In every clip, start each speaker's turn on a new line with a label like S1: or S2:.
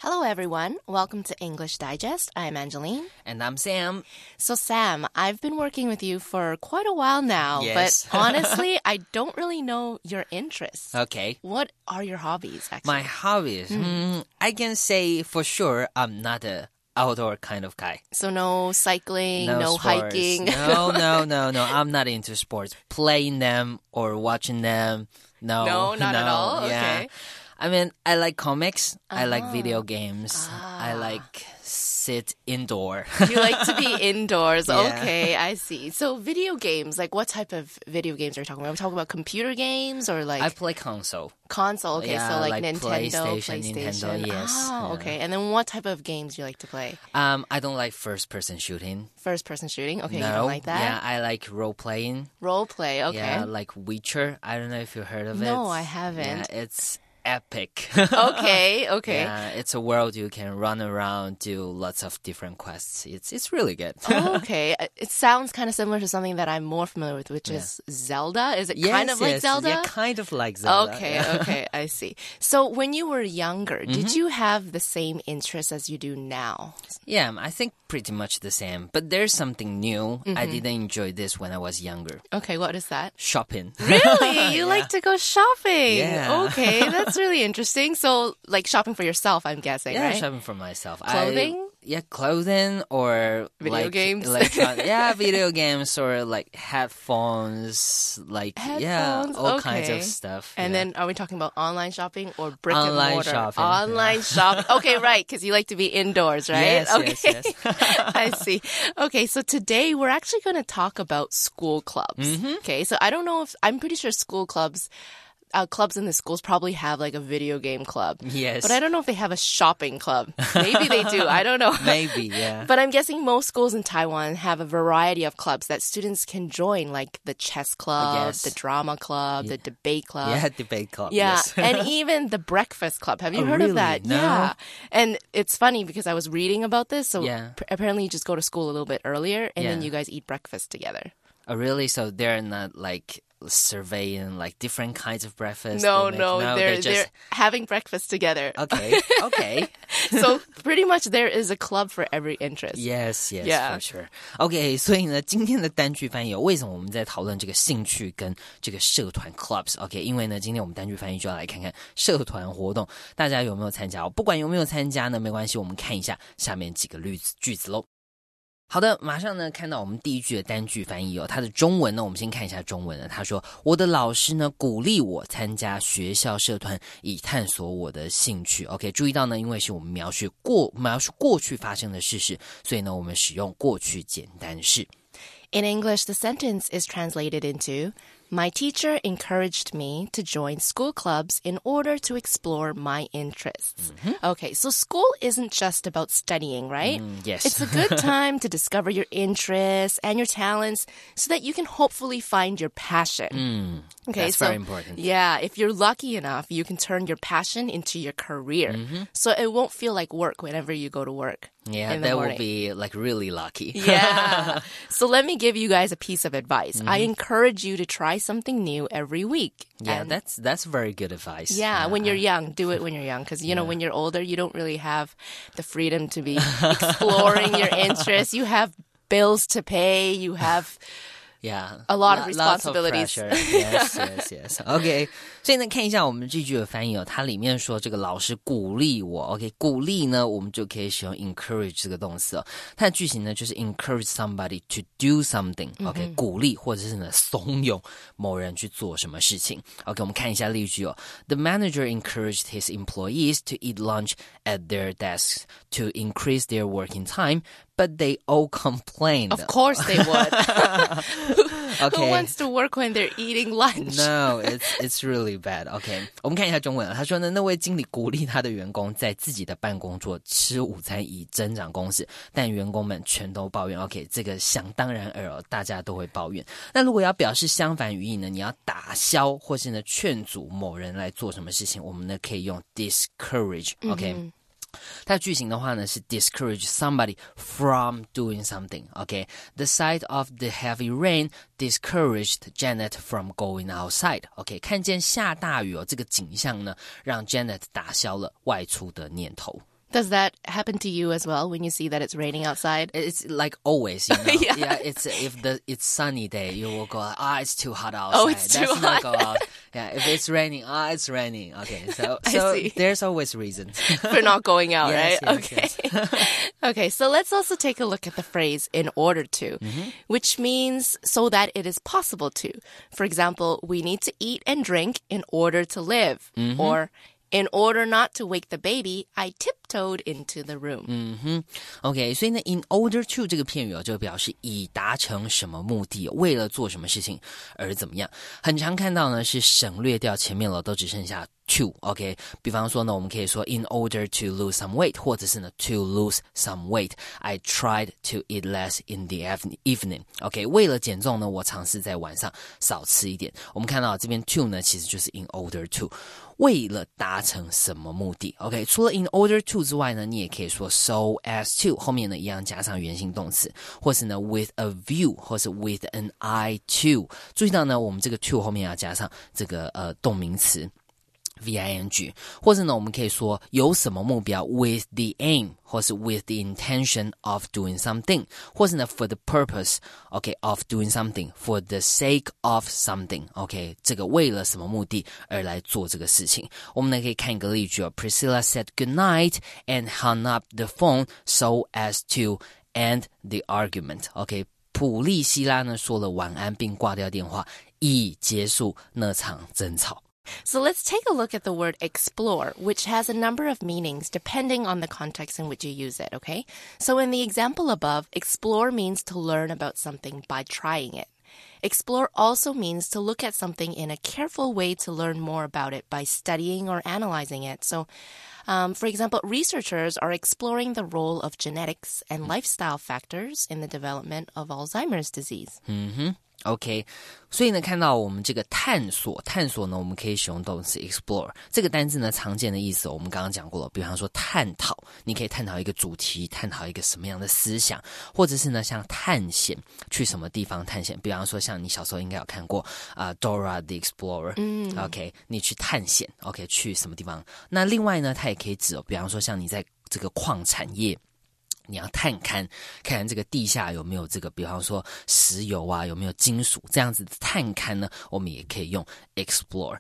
S1: Hello, everyone. Welcome to English Digest. I'm Angeline.
S2: And I'm Sam.
S1: So, Sam, I've been working with you for quite a while now.
S2: Yes.
S1: But honestly, I don't really know your interests.
S2: Okay.
S1: What are your hobbies, actually?
S2: My hobbies? I can say for sure I'm not a outdoor kind of guy.
S1: So no cycling, no
S2: sports.
S1: hiking.
S2: No. I'm not into sports. Playing them or watching them.
S1: No, not at all?
S2: Yeah.
S1: Okay.
S2: I mean, I like comics. I like video games. I like sit indoor.
S1: You like to be indoors.
S2: Yeah.
S1: Okay, I see. So video games, like what type of video games are we talking about? Are we talking about computer games or like...
S2: I play console.
S1: Console, okay,
S2: Yeah,
S1: so like Nintendo,
S2: PlayStation. Nintendo, yes.
S1: Oh,
S2: Yeah.
S1: okay. And then what type of games do you like to play?
S2: I don't like first-person shooting.
S1: First-person shooting? Okay,
S2: No.
S1: you don't like that?
S2: Yeah, I like role-playing.
S1: Role play, okay.
S2: Yeah, like Witcher. I don't know if you heard of it.
S1: No, I haven't.
S2: Yeah, it's epic.
S1: Okay.
S2: Yeah, it's a world you can run around, do lots of different quests. It's really good.
S1: Okay. It sounds kind of similar to something that I'm more familiar with, which is Zelda. Is it kind of like Zelda?
S2: Yeah, kind of like Zelda.
S1: Okay, I see. So when you were younger, did you have the same interests as you do now?
S2: Yeah, I think pretty much the same. But there's something new. I didn't enjoy this when I was younger.
S1: Okay, what is that?
S2: Shopping.
S1: Really? You like to go shopping?
S2: Yeah.
S1: Okay, that's really interesting. So, like shopping for yourself, I'm guessing,
S2: Yeah,
S1: right?
S2: shopping for myself.
S1: Clothing?
S2: Clothing or
S1: Video games?
S2: Video games or like headphones, all kinds of stuff.
S1: And then are we talking about online shopping or brick and
S2: Online
S1: mortar?
S2: shopping,
S1: Online shopping. Okay, right, because you like to be indoors, right?
S2: Yes,
S1: okay.
S2: yes.
S1: I see. Okay, so today we're actually going to talk about school clubs. Okay, so I don't know if, I'm pretty sure school clubs in the schools probably have like a video game club.
S2: Yes.
S1: But I don't know if they have a shopping club. Maybe they do. I don't know.
S2: Maybe, yeah.
S1: But I'm guessing most schools in Taiwan have a variety of clubs that students can join, like the chess club,
S2: Yes.
S1: the drama club, the debate club.
S2: Yeah, debate club.
S1: Yeah,
S2: Yes.
S1: and even the breakfast club. Have you
S2: Oh,
S1: heard
S2: really?
S1: of that?
S2: No.
S1: Yeah. And it's funny because I was reading about this. So
S2: Yeah.
S1: apparently you just go to school a little bit earlier and then
S2: Yeah.
S1: you guys eat breakfast together.
S2: Oh, really? So they're not like surveying like different kinds of breakfast?
S1: No,
S2: they're
S1: they're having breakfast together.
S2: Okay.
S1: So pretty much there is a club for every interest.
S2: Yes,
S1: Yeah.
S2: for sure. OK， 所以呢，今天的单句翻译为什么我们在讨论这个兴趣跟这个社团 clubs？OK， 因为呢，今天我们单句翻译就要来看看社团活动，大家有没有参加？不管有没有参加呢，没关系，我们看一下下面几个句子喽。好的，马上呢看到我们第一句的单句翻译哦，它的中文呢，我们先看一下中文呢。他说：“我的老师呢鼓励我参加学校社团，以探索我的兴趣。” OK， 注意到呢，因为是我们描述过去发生的事实，所以呢，我们使用过去简单式。
S1: In English, the sentence is translated into, My teacher encouraged me to join school clubs in order to explore my interests. Okay, so school isn't just about studying, right?
S2: Yes.
S1: It's a good time to discover your interests and your talents so that you can hopefully find your passion. Okay,
S2: That's very important.
S1: Yeah, if you're lucky enough, you can turn your passion into your career. So it won't feel like work whenever you go to work.
S2: Yeah, that would be like really lucky.
S1: Yeah. So let me give you guys a piece of advice. I encourage you to try something new every week.
S2: Yeah,
S1: And
S2: that's very good advice.
S1: yeah, when you're young, do it when you're young. Because, you know, when you're older, you don't really have the freedom to be exploring your interests. You have bills to pay. You have...
S2: Yeah,
S1: a lot of
S2: lots
S1: responsibilities.
S2: Yes. OK， 所以呢，看一下我们这句的翻译哦，它里面说这个老师鼓励我。OK， 鼓励呢，我们就可以使用 encourage 这个动词哦。它的句型呢就是 encourage somebody to do something。OK， 鼓励或者是呢怂恿某人去做什么事情。OK， 我们看一下例句哦。The manager encouraged his employees to eat lunch at their desks to increase their working time.But they all complained.
S1: Of course they would.
S2: Okay.
S1: Who wants to work when they're eating lunch?
S2: No, it's really bad. OK， 我们看一下中文啊。他说呢，那位经理鼓励他的员工在自己的办公桌吃午餐以增长工时，但员工们全都抱怨。OK， 这个想当然尔哦，大家都会抱怨。那如果要表示相反语义呢，你要打消或是呢劝阻某人来做什么事情，我们呢可以用 discourage。OK。它的句型的话呢是 discourage somebody from doing something. Okay, the sight of the heavy rain discouraged Janet from going outside. Okay, 看见下大雨哦，这个景象呢让 Janet 打消了外出的念头。
S1: Does that happen to you as well when you see that it's raining outside?
S2: It's like always, you know.
S1: Yeah.
S2: It's it's sunny day, you will go, it's too hot outside.
S1: Oh, it's too
S2: Let's not
S1: hot.
S2: go out. Yeah, if it's raining, it's raining. Okay, so
S1: see.
S2: there's always reasons.
S1: For not going out,
S2: Yes,
S1: right?
S2: yes,
S1: Okay. Okay, so let's also take a look at the phrase in order to, which means so that it is possible to. For example, we need to eat and drink in order to live. Or in order not to wake the baby, I tiptoed into the room.
S2: OK， 所以呢 ，in order to 这个片语就表示以达成什么目的，为了做什么事情而怎么样。很常看到呢是省略掉前面了，都只剩下to。OK， 比方说呢，我们可以说 in order to lose some weight， 或者是呢 to lose some weight，I tried to eat less in the evening。OK， 为了减重呢，我尝试在晚上少吃一点。我们看到这边 to 呢，其实就是 in order to。为了达成什么目的 ？OK， 除了 in order to 之外呢，你也可以说 so as to， 后面呢一样加上原形动词，或是呢 with a view， 或是 with an eye to。注意到呢，我们这个 to 后面要加上这个动名词。VING， 或者呢，我们可以说有什么目标 with the aim， 或是 with the intention of doing something， 或是呢 for the purpose，OK of doing something， for the sake of something，OK 这个为了什么目的而来做这个事情。我们呢可以看一个例句哦 ，Priscilla said good night and hung up the phone so as to end the argument，OK 普利希拉呢说了晚安并挂掉电话，以结束那场争吵。
S1: So let's take a look at the word explore, which has a number of meanings depending on the context in which you use it, okay? So in the example above, explore means to learn about something by trying it. Explore also means to look at something in a careful way to learn more about it by studying or analyzing it. So, for example, researchers are exploring the role of genetics and lifestyle factors in the development of Alzheimer's disease.
S2: OK， 所以呢，看到我们这个探索呢，我们可以使用动词 explore 这个单字呢，常见的意思我们刚刚讲过了，比方说探讨，你可以探讨一个主题，探讨一个什么样的思想，或者是呢，像探险，去什么地方探险，比方说像你小时候应该有看过Dora the Explorer，OK， 你去探险 ，OK， 去什么地方？那另外呢，它也可以指比方说像你在这个矿产业。你要探勘，看看这个地下有没有这个，比方说石油啊，有没有金属，这样子的探勘呢，我们也可以用 explore。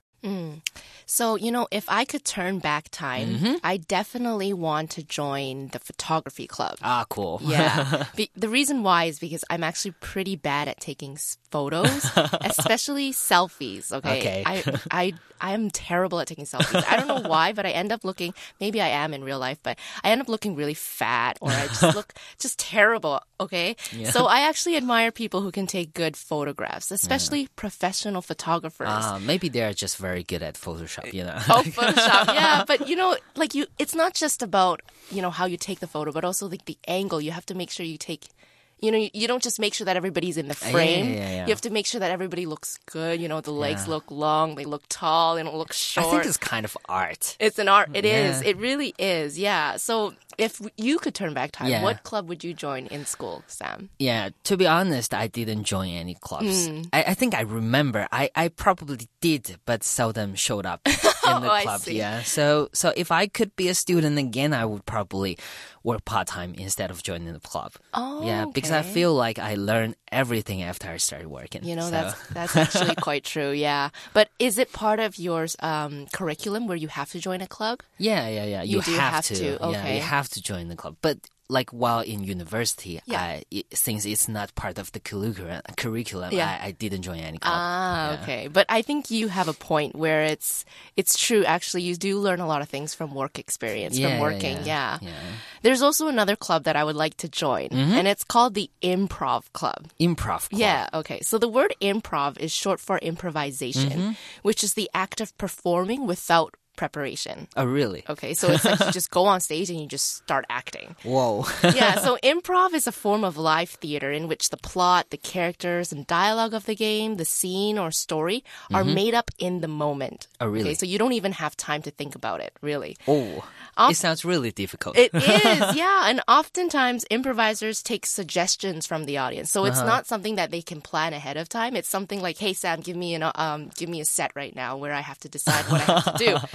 S1: So, you know, if I could turn back time, I definitely want to join the photography club.
S2: Ah, cool.
S1: Yeah. The reason why is because I'm actually pretty bad at taking photos, especially selfies, okay? I am terrible at taking selfies. I don't know why, but I end up looking, maybe I am in real life, but I end up looking really fat or I just look just terrible, okay?
S2: Yeah.
S1: So I actually admire people who can take good photographs, especially professional photographers.
S2: Maybe they're just very good at Photoshop, you know.
S1: Oh, Photoshop, yeah. But, you know, like it's not just about, you know, how you take the photo, but also like the angle. You have to make sure you take, you know, you don't just make sure that everybody's in the frame.
S2: Yeah.
S1: You have to make sure that everybody looks good. You know, the legs look long, they look tall, they don't look short.
S2: I think it's kind of art.
S1: It's an art. It is. It really is. Yeah. So if you could turn back time, what club would you join in school, Sam?
S2: Yeah, to be honest, I didn't join any clubs. I think I remember. I probably did, but seldom showed up in the club.
S1: I see.
S2: Yeah. So if I could be a student again, I would probably work part-time instead of joining the club.
S1: Oh,
S2: yeah, because I feel like I learned everything after I started working.
S1: You know,
S2: so.
S1: that's actually quite true, yeah. But is it part of your curriculum where you have to join a club?
S2: Yeah. You
S1: do have to. Okay.
S2: Yeah, you have to join the club. But like while in university, since it's not part of the curriculum, I didn't join any club.
S1: Okay. But I think you have a point where it's true. Actually, you do learn a lot of things from work experience, from working. Yeah. There's also another club that I would like to join, and it's called the Improv Club.
S2: Improv Club.
S1: Yeah, okay. So the word improv is short for improvisation, which is the act of performing without preparation.
S2: Oh, really?
S1: Okay, so it's like you just go on stage and you just start acting.
S2: Whoa.
S1: Yeah, so improv is a form of live theater in which the plot, the characters, and dialogue of the game, the scene or story are made up in the moment.
S2: Oh, really?
S1: Okay, so you don't even have time to think about it, really.
S2: Oh, it sounds really difficult.
S1: It is, yeah. And oftentimes improvisers take suggestions from the audience. So it's not something that they can plan ahead of time. It's something like, hey, Sam, give me a set right now where I have to decide what I have to do.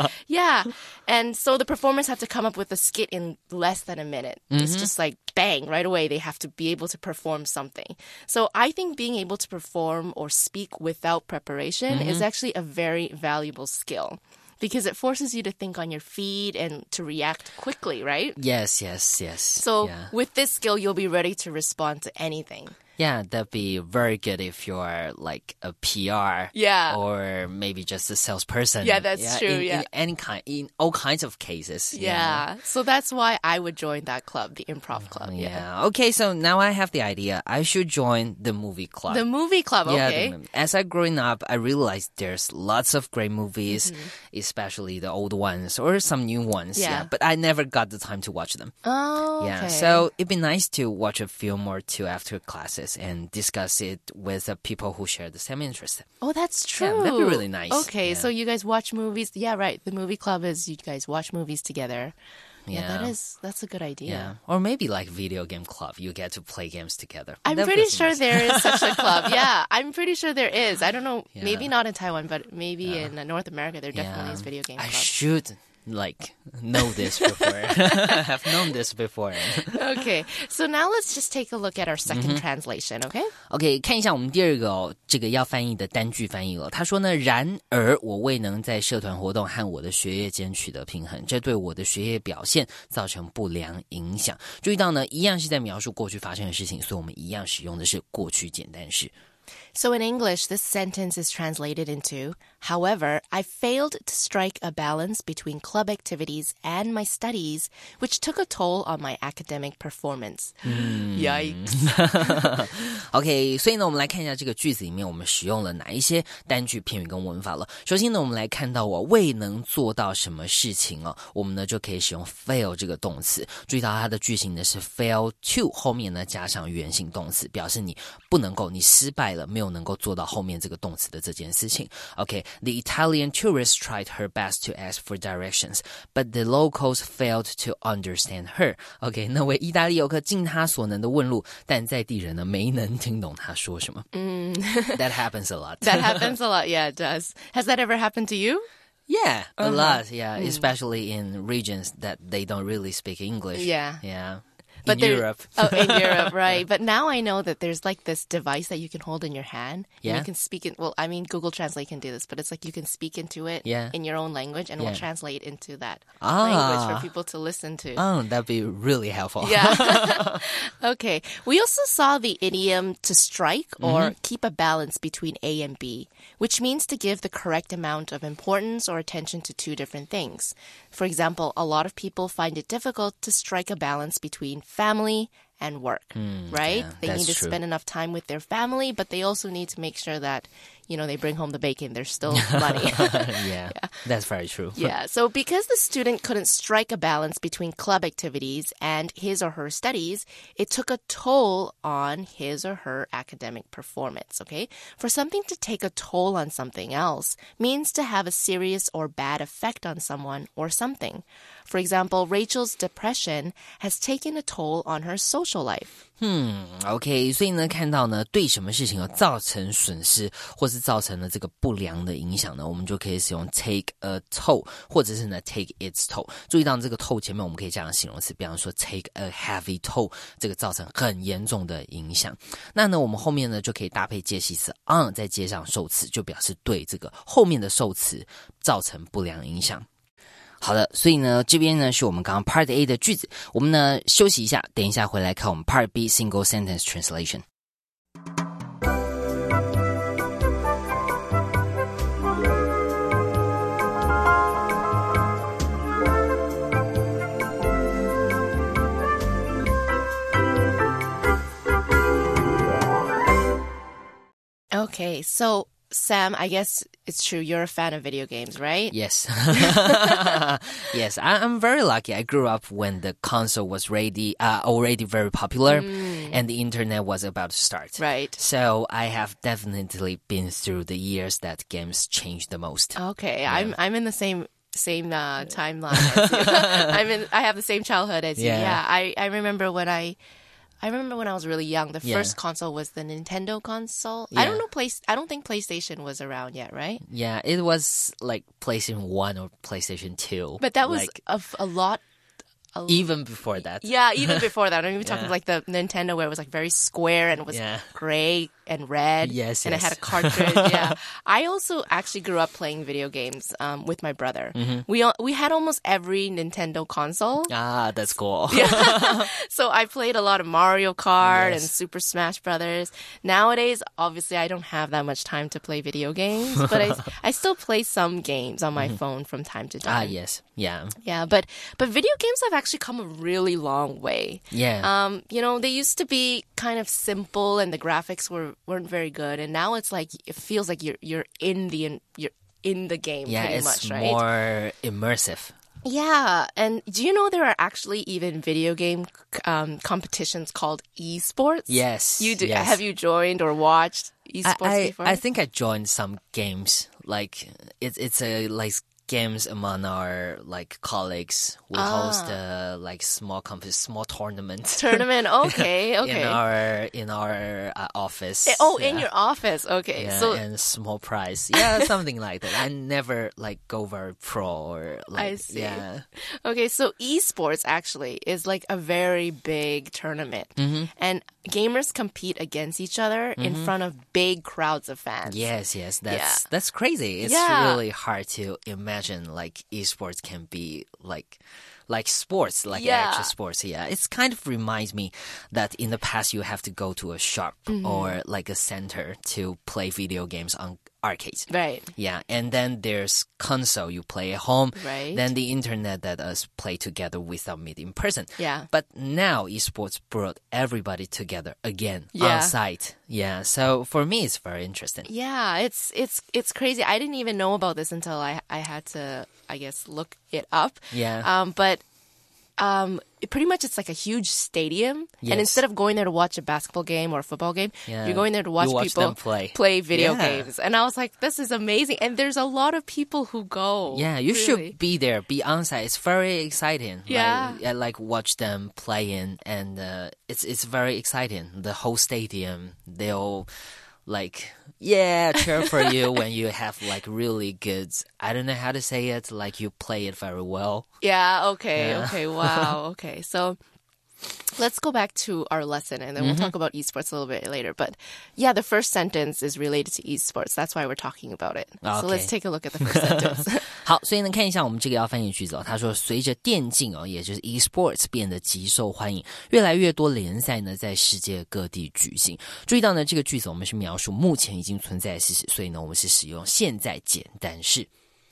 S1: Yeah. And so the performers have to come up with a skit in less than a minute. It's just like bang, right away. They have to be able to perform something. So I think being able to perform or speak without preparation is actually a very valuable skill. Because it forces you to think on your feet and to react quickly, right?
S2: Yes.
S1: So with this skill, you'll be ready to respond to anything.
S2: Yeah, that'd be very good if you're like a PR.
S1: Yeah.
S2: Or maybe just a salesperson.
S1: Yeah, that's true.
S2: In all kinds of cases.
S1: Yeah. So that's why I would join that club, the improv club.
S2: Yeah. Okay, so now I have the idea. I should join the movie club.
S1: The movie club, okay.
S2: Yeah, as I growing up, I realized there's lots of great movies, especially the old ones or some new ones.
S1: Yeah.
S2: But I never got the time to watch them.
S1: Oh,
S2: Yeah,
S1: okay.
S2: so it'd be nice to watch a film or two after classes and discuss it with people who share the same interest.
S1: Oh, that's true.
S2: Yeah, that'd be really nice.
S1: Okay,
S2: Yeah.
S1: so you guys watch movies. Yeah, right. The movie club is you guys watch movies together. Yeah, that's a good idea.
S2: Yeah. Or maybe like video game club. You get to play games together.
S1: I'm
S2: That'd
S1: pretty
S2: be
S1: sure
S2: nice.
S1: there is such a club. Yeah, I'm pretty sure there is. I don't know,
S2: Yeah.
S1: maybe not in Taiwan, but maybe in North America there definitely is video game
S2: I
S1: club.
S2: should like know this before. Have known this before.
S1: Okay, so now let's just take a look at our second translation, okay?
S2: OK， 看一下我们第二个这个要翻译的单句翻译了。他说呢，然而我未能在社团活动和我的学业间取得平衡，这对我的学业表现造成不良影响。注意到呢，一样是在描述过去发生的事情，所以我们一样使用的是过去简单式。
S1: So in English, this sentence is translated into, however, I failed to strike a balance between club activities and my studies, which took a toll on my academic performance. Yikes.
S2: OK， 所以呢，我们来看一下这个句子里面我们使用了哪一些单句、片语跟文法了。首先呢，我们来看到我未能做到什么事情哦，我们呢就可以使用 fail 这个动词。注意到它的句型呢是 fail to 后面呢加上原形动词，表示你不能够，你失败了，没有能够做到后面这个动词的这件事情。OK，the Italian tourist tried her best to ask for directions, but the locals failed to understand her. OK， 那位意大利游客尽他所能的问路，但在地人呢没能听懂他说什么。That happens a lot.
S1: That happens a lot. Yeah, it does. Has that ever happened to you?
S2: Yeah, a lot. Yeah, especially in regions that they don't really speak English.
S1: Yeah.
S2: Yeah.
S1: But
S2: in Europe.
S1: Oh, in Europe, right. But now I know that there's like this device that you can hold in your hand.
S2: Yeah.
S1: And you can speak it. Well, I mean, Google Translate can do this, but it's like you can speak into it in your own language and it will translate into that language for people to listen to.
S2: Oh, that'd be really helpful.
S1: Yeah. Okay. We also saw the idiom to strike or keep a balance between A and B, which means to give the correct amount of importance or attention to two different things. For example, a lot of people find it difficult to strike a balance between family and work, right?
S2: Yeah,
S1: They
S2: that's
S1: need to
S2: true.
S1: spend enough time with their family, but they also need to make sure that, you know, they bring home the bacon. There's still money.
S2: Yeah, that's very true.
S1: Yeah, so because the student couldn't strike a balance between club activities and his or her studies, it took a toll on his or her academic performance, okay? For something to take a toll on something else means to have a serious or bad effect on someone or something. For example, Rachel's depression has taken a toll on her social life.
S2: OK， 所以呢，看到呢，对什么事情造成损失，或是造成了这个不良的影响呢，我们就可以使用 take a toll， 或者是呢 take its toll。注意到这个 toll 前面我们可以加上形容词，比方说 take a heavy toll， 这个造成很严重的影响。那呢，我们后面呢就可以搭配介系词 on， 再接上受词，就表示对这个后面的受词造成不良影响。好的，所以呢，这边呢是我们刚刚 Part A 的句子，我们呢休息一下，等一下回来看我们 Part B Single Sentence Translation。
S1: Okay, so Sam, I guess it's true. You're a fan of video games, right?
S2: Yes. Yes, I'm very lucky. I grew up when the console was already very popular and the internet was about to start.
S1: Right.
S2: So I have definitely been through the years that games changed the most.
S1: Okay, yeah. I'm in the same timeline as you. I have the same childhood as you.
S2: Yeah.
S1: Yeah, I remember when I I remember when I was really young, the first console was the Nintendo console. I don't think PlayStation was around yet, right?
S2: Yeah, it was like PlayStation 1 or PlayStation 2.
S1: But that was a lot.
S2: Even before that.
S1: Yeah, even before that. I'm even talking like the Nintendo where it was like very square and it was gray and red.
S2: Yes,
S1: and it had a cartridge. Yeah. I also actually grew up playing video games with my brother. We had almost every Nintendo console.
S2: Ah, that's cool.
S1: Yeah. So I played a lot of Mario Kart and Super Smash Brothers. Nowadays, obviously, I don't have that much time to play video games, but I still play some games on my phone from time to time.
S2: Ah, yes. Yeah.
S1: Yeah, but video games have actually come a really long way.
S2: Yeah.
S1: You know, they used to be kind of simple and the graphics weren't very good, and now it's like it feels like you're in the game pretty much, right?
S2: Yeah, it's more immersive.
S1: Yeah, and do you know there are actually even video game competitions called esports?
S2: Yes.
S1: You do.
S2: Yes.
S1: Have you joined or watched esports before?
S2: I think I joined some games. Like it's a like games among our like colleagues. We host like small tournament.
S1: Tournament, okay.
S2: in our office.
S1: In your office, okay.
S2: Yeah,
S1: so
S2: and small prize, yeah, something like that. I never like go very pro or like.
S1: I see.
S2: Yeah.
S1: Okay, so esports actually is like a very big tournament, and gamers compete against each other in front of big crowds of fans.
S2: Yes, that's crazy. It's really hard to imagine like esports can be like sports, like actual sports. Yeah, it's kind of reminds me that in the past you have to go to a shop or like a center to play video games on arcades.
S1: Right.
S2: Yeah, and then there's console you play at home.
S1: Right.
S2: Then the internet that us play together without meeting in person.
S1: Yeah.
S2: But now esports brought everybody together again on site. Yeah. So for me, it's very interesting.
S1: Yeah, it's crazy. I didn't even know about this until I had to, I guess, look it up.
S2: Yeah.
S1: But pretty much it's like a huge stadium, and instead of going there to watch a basketball game or a football game, you're going there to watch people
S2: them
S1: play video games. And I was like, this is amazing. And there's a lot of people who go.
S2: Yeah, you should be there, be on site. It's very exciting.
S1: Yeah.
S2: Like watch them playing, and it's very exciting. The whole stadium, they'll like cheer for you when you have like really good, I don't know how to say it, like you play it very well.
S1: Yeah, okay, wow, okay. So let's go back to our lesson, and then we'll talk about esports a little bit later. But yeah, the first sentence is related to esports. That's why we're talking about it.
S2: Okay.
S1: So let's take a look at the first sentence.
S2: 好，所以呢，看一下我们这个要翻译句子哦。他说，随着电竞哦，也就是 esports 变得极受欢迎，越来越多联赛呢在世界各地举行。注意到呢，这个句子我们是描述目前已经存在的事实，所以呢，我们是使用现在简单式。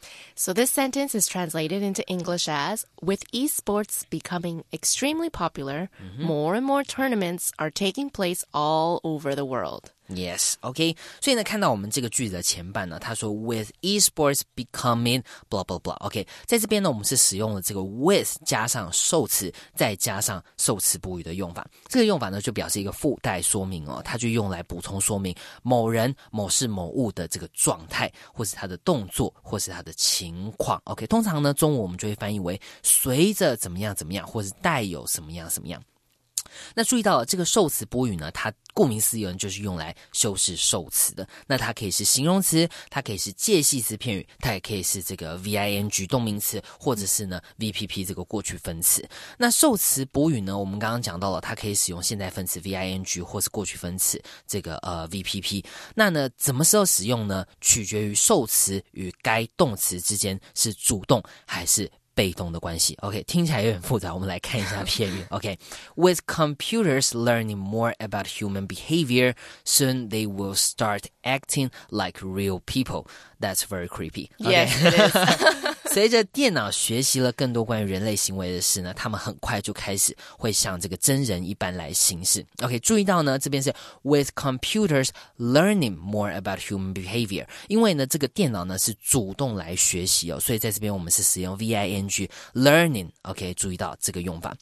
S1: So this sentence is translated into English as, with esports becoming extremely popular, more and more tournaments are taking place all over the world.
S2: Yes, OK. 所以呢，看到我们这个句子的前半呢，他说 with esports becoming blah blah blah. OK， 在这边呢，我们是使用了这个 with 加上受词，再加上受词补语的用法。这个用法呢，就表示一个附带说明哦，它就用来补充说明某人、某事、某物的这个状态，或是他的动作，或是他的情况。OK， 通常呢，中文我们就会翻译为随着怎么样怎么样，或是带有什么样什么样。那注意到了这个受词补语呢，它顾名思义就是用来修饰受词的。那它可以是形容词，它可以是介系词片语，它也可以是这个 VING 动名词，或者是呢 VPP 这个过去分词。那受词补语呢，我们刚刚讲到了，它可以使用现在分词 VING 或是过去分词这个VPP。那呢，怎么时候使用呢？取决于受词与该动词之间是主动还是被动的关系。 OK， 听起来有点复杂，我们来看一下片语。 OK， With computers learning more about human behavior, soon they will start acting like real people. That's very creepy.
S1: Yes, it is.
S2: 随着电脑学习了更多关于人类行为的事呢，他们很快就开始会像这个真人一般来行事。 OK， 注意到呢，这边是 with computers learning more about human behavior， 因为呢这个电脑呢是主动来学习哦，所以在这边我们是使用 VING learning。 OK， 注意到这个用法。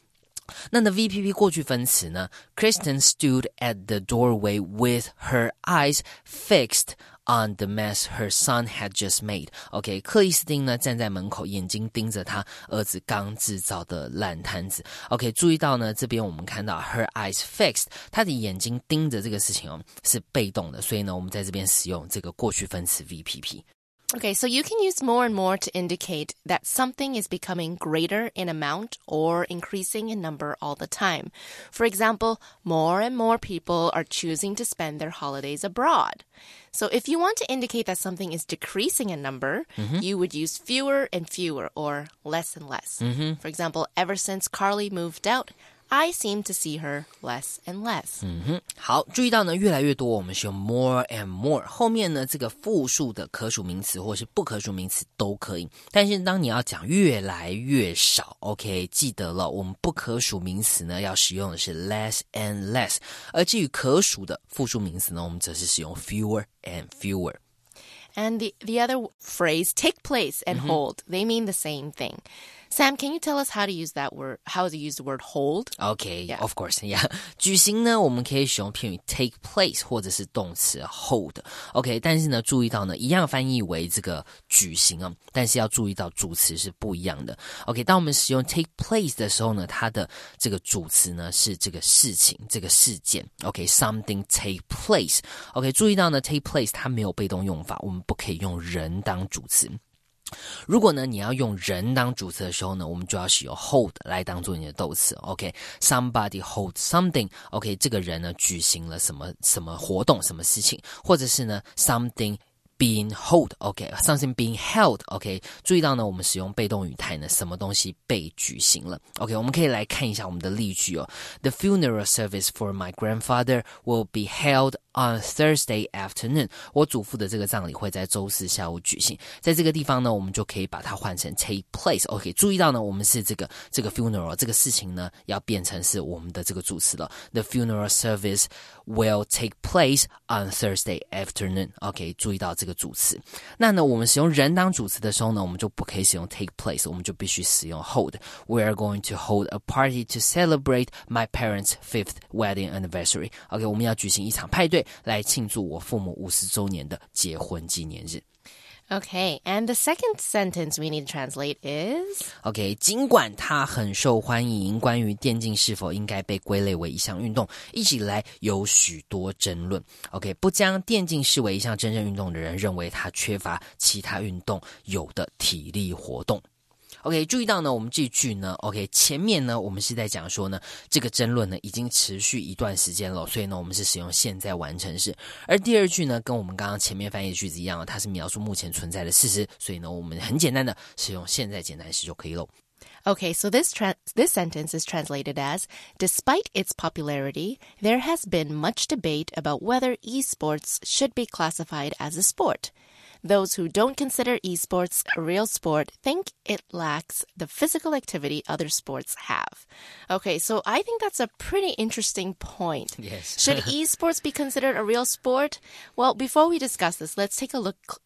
S2: 那呢 VPP 过去分词呢 Kristen stood at the doorway with her eyes fixed on the mess her son had just made. OK, 克里斯汀呢站在门口，眼睛盯着他儿子刚制造的烂摊子。OK, 注意到呢这边我们看到 her eyes fixed, 他的眼睛盯着这个事情是被动的，所以呢我们在这边使用这个过去分词 VPP。Okay,
S1: so you can use more and more to indicate that something is becoming greater in amount or increasing in number all the time. For example, more and more people are choosing to spend their holidays abroad. So if you want to indicate that something is decreasing in number, you would use fewer and fewer or less and less. For example, ever since Carly moved out, I seem to see her less and less.
S2: 好，注意到呢，越来越多我们使用 more and more， 后面呢这个复数的可数名词或是不可数名词都可以，但是当你要讲越来越少 OK， 记得了，我们不可数名词呢要使用的是 less and less， 而至于可数的复数名词呢，我们则是使用 fewer and fewer。
S1: And the other phrase, take place and hold, they mean the same thing. Sam, can you tell us how to use that word, how to use the word hold?
S2: Okay, yeah. Of course, yeah. 举行呢，我们可以使用片语 take place 或者是动词 hold. OK, 但是呢，注意到呢，一样翻译为这个举行啊，但是要注意到主词是不一样的。OK, 当我们使用 take place 的时候呢，它的这个主词呢是这个事情、这个事件。OK, something take place. OK, 注意到呢 take place 它没有被动用法，我们不可以用人当主词。如果呢你要用人当主词的时候呢，我们就要使用 hold 来当做你的动词。 OK, somebody hold something. OK, 这个人呢举行了什么什么活动什么事情，或者是呢 something being hold. OK, something being held. OK, 注意到呢我们使用被动语态呢，什么东西被举行了。 OK, 我们可以来看一下我们的例句哦。 The funeral service for my grandfather will be held on Thursday afternoon. 我祖父的这个葬礼会在周四下午举行。在这个地方呢，我们就可以把它换成 take place. OK, 注意到呢，我们是这个 funeral 这个事情呢，要变成是我们的这个主词了。The funeral service will take place on Thursday afternoon. OK, 注意到这个主词。那呢，我们使用人当主词的时候呢，我们就不可以使用 take place， 我们就必须使用 hold. We are going to hold a party to celebrate my parents' 5th wedding anniversary. OK, 我们要举行一场派对来庆祝我父母50周年的结婚纪念日。
S1: Okay, and the second sentence we need to translate is...
S2: OK, 尽管它很受欢迎，关于电竞是否应该被归类为一项运动，一直以来有许多争论。OK, 不将电竞视为一项真正运动的人认为它缺乏其他运动有的体力活动。OK, 注意到呢，我们这句呢 OK, 前面呢我们是在讲说呢，这个争论呢已经持续一段时间了，所以呢我们是使用现在完成式。而第二句呢跟我们刚刚前面翻译的句子一样，它是描述目前存在的事实，所以呢我们很简单的使用现在简单时就可以了。
S1: Okay, so this sentence is translated as, despite its popularity, there has been much debate about whether esports should be classified as a sport.Those who don't consider esports a real sport think it lacks the physical activity other sports have. Okay, so I think that's a pretty interesting point.
S2: Yes.
S1: Should esports be considered a real sport? Well, before we discuss this, let's take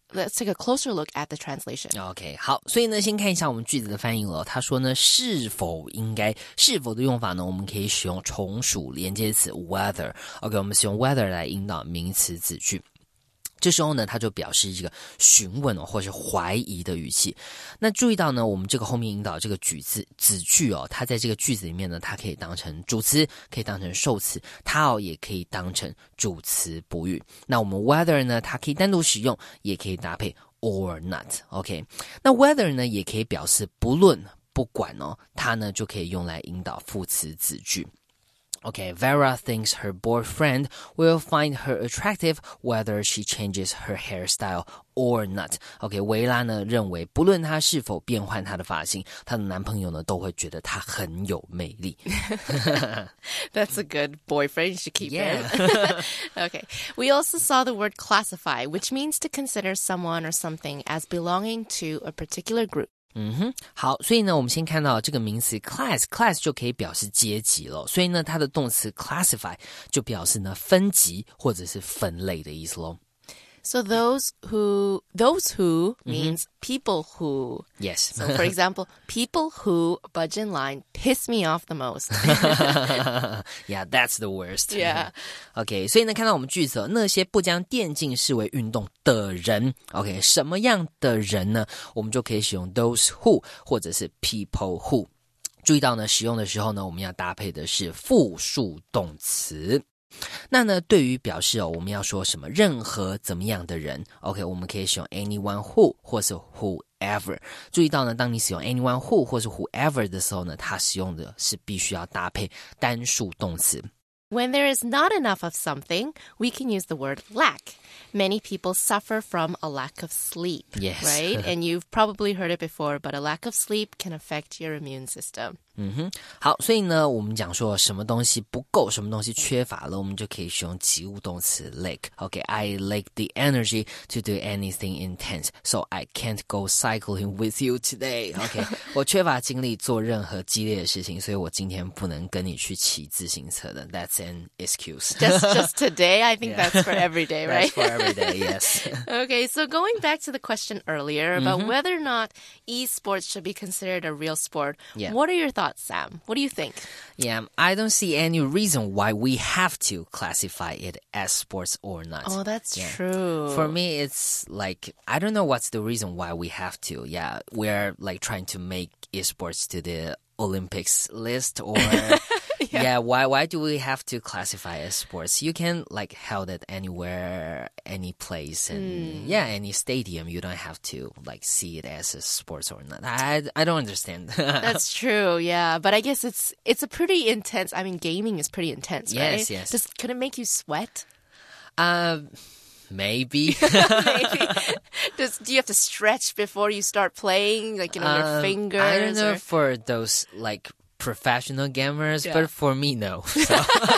S1: a closer look at the translation.
S2: OK, 好，所以呢，先看一下我们句子的翻译了。他说呢，是否应该，是否的用法呢，我们可以使用从属连接词 whether. OK, 我们使用 whether 来引导名词子句。这时候呢，它就表示一个询问或是怀疑的语气。那注意到呢，我们这个后面引导这个子句哦，它在这个句子里面呢，它可以当成主词，可以当成受词，它也可以当成主词补语。那我们 whether 呢，它可以单独使用，也可以搭配 or not。OK， 那 whether 呢，也可以表示不论、不管哦，它呢就可以用来引导副词子句。Okay, Vera thinks her boyfriend will find her attractive whether she changes her hairstyle or not. Okay, 维拉呢认为不论她是否变换她的发型，她的男朋友呢都会觉得她很有魅力。
S1: That's a good boyfriend. You should keep it. Okay. We also saw the word classify, which means to consider someone or something as belonging to a particular group.
S2: 好，所以呢我们先看到这个名词 class 就可以表示阶级了，所以呢它的动词 classify 就表示呢分级或者是分类的意思咯。
S1: So those who means people who.
S2: Yes.
S1: So for example, people who budge in line piss me off the most.
S2: Yeah, that's the worst.
S1: Yeah.
S2: OK, 所以呢，看到我们句子那些不将电竞视为运动的人 OK， 什么样的人呢？我们就可以使用 those who 或者是 people who。注意到呢，使用的时候呢，我们要搭配的是复数动词。那呢，对于表示我们要说什么任何怎么样的人 OK， 我们可以使用 anyone who 或是 whoever。注意到呢，当你使用 anyone who 或是 whoever 的时候呢，它使用的是必须要搭配单数动词。
S1: When there is not enough of something, we can use the word lack. Many people suffer from a lack of sleep,
S2: Yes.
S1: right? And you've probably heard it before, but a lack of sleep can affect your immune system.
S2: 好，所以呢，我们讲说什么东西不够，什么东西缺乏了，我们就可以使用及物动词 lack. Okay, I lack the energy to do anything intense, so I can't go cycling with you today. Okay, 我缺乏精力做任何激烈的事情，所以我今天不能跟你去骑自行车的。That's an excuse.
S1: Just today? I think that's for every day, right?
S2: That's for every day, yes.
S1: Okay, so going back to the question earlier about whether or not esports should be considered a real sport, what are your thoughts, Sam? What do you think?
S2: Yeah, I don't see any reason why we have to classify it as sports or not.
S1: Oh, that's true.
S2: For me, it's like, I don't know what's the reason why we have to. Yeah, we're like trying to make esports to the Olympics list or... Yeah, why do we have to classify as sports? You can like held it anywhere, any place, and any stadium. You don't have to like see it as a sports or not. I don't understand.
S1: That's true, yeah. But I guess it's a pretty intense. I mean, gaming is pretty intense, right?
S2: Yes.
S1: Could it make you sweat?
S2: Maybe.
S1: Maybe. Do you have to stretch before you start playing? Like, your fingers?
S2: I don't know for those like professional gamers, but for me, no. So.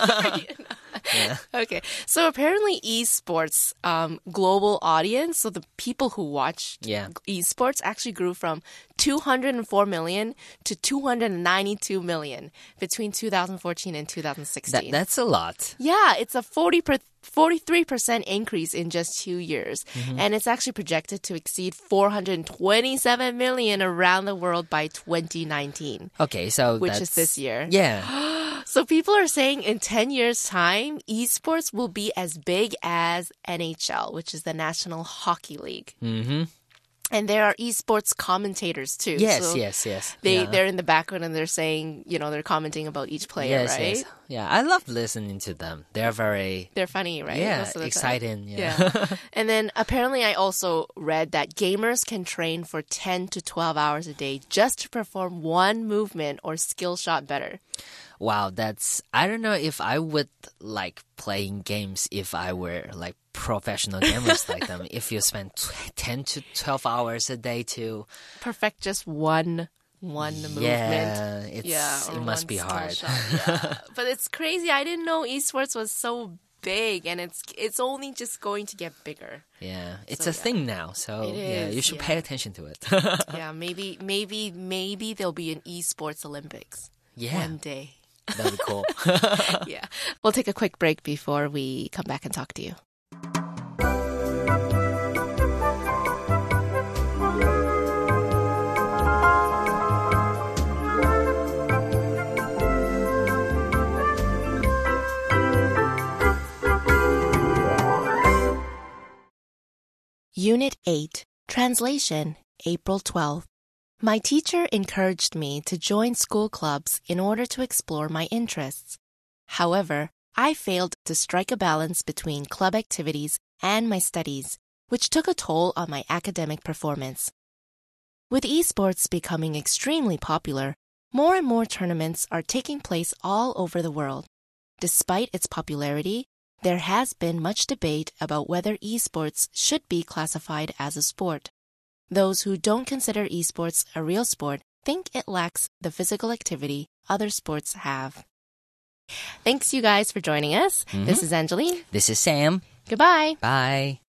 S1: Okay. So apparently esports global audience, so the people who watch esports actually grew from 204 million to 292 million between 2014 and 2016.
S2: That's a lot.
S1: Yeah, it's a 43% increase in just 2 years. And it's actually projected to exceed 427 million around the world by 2019.
S2: Okay, so
S1: which is this year.
S2: Yeah.
S1: So people are saying in 10 years' time, esports will be as big as NHL, which is the National Hockey League. Mm-hmm. And there are esports commentators too.
S2: Yes,
S1: so
S2: yes.
S1: They're in the background and they're saying, they're commenting about each player, right?
S2: Yes. Yeah, I love listening to them. They're
S1: funny, right?
S2: Yeah, exciting.
S1: Yeah. And then apparently I also read that gamers can train for 10 to 12 hours a day just to perform one movement or skill shot better.
S2: Wow, I don't know if I would like playing games if I were like professional gamers like them. If you spend 10 to 12 hours a day to
S1: perfect just one movement.
S2: It must be hard.
S1: But it's crazy. I didn't know esports was so big, and it's only just going to get bigger.
S2: Yeah, it's a thing now. So you should pay attention to it.
S1: Yeah, maybe there'll be an esports Olympics one day.
S2: That'd be cool.
S1: Yeah. We'll take a quick break before we come back and talk to you. Unit 8, Translation, April 12th. My teacher encouraged me to join school clubs in order to explore my interests. However, I failed to strike a balance between club activities and my studies, which took a toll on my academic performance. With esports becoming extremely popular, more and more tournaments are taking place all over the world. Despite its popularity, there has been much debate about whether esports should be classified as a sport. Those who don't consider esports a real sport think it lacks the physical activity other sports have. Thanks, you guys, for joining us. This is Angeline.
S2: This is Sam.
S1: Goodbye.
S2: Bye.